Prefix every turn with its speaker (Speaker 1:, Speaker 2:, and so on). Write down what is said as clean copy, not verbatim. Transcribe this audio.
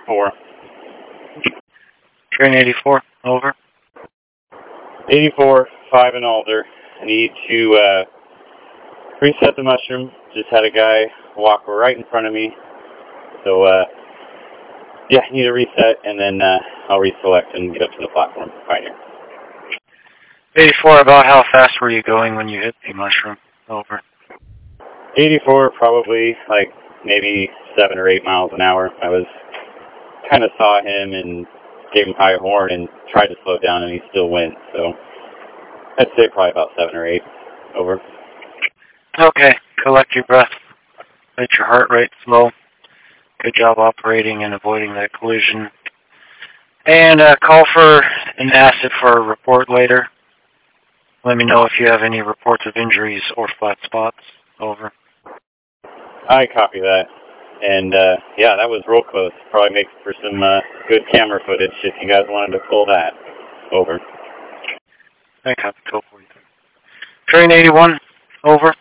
Speaker 1: 84.
Speaker 2: Train 84, over.
Speaker 1: 84, 5 and older. I need to reset the mushroom. Just had a guy walk right in front of me. So, yeah, I need a reset, and then I'll reselect and get up to the platform right here.
Speaker 2: 84, about how fast were you going when you hit the mushroom? Over.
Speaker 1: 84, probably like maybe 7 or 8 miles an hour. I was kind of saw him and gave him high horn and tried to slow down, and he still went. So I'd say probably about 7 or 8. Over.
Speaker 2: Okay, collect your breath. Let your heart rate slow. Good job operating and avoiding that collision. And call for an asset for a report later. Let me know if you have any reports of injuries or flat spots. Over.
Speaker 1: I copy that. And, yeah, that was real close. Probably makes for some good camera footage if you guys wanted to pull that. Over.
Speaker 2: I copy. Go for you. Train 81. Over.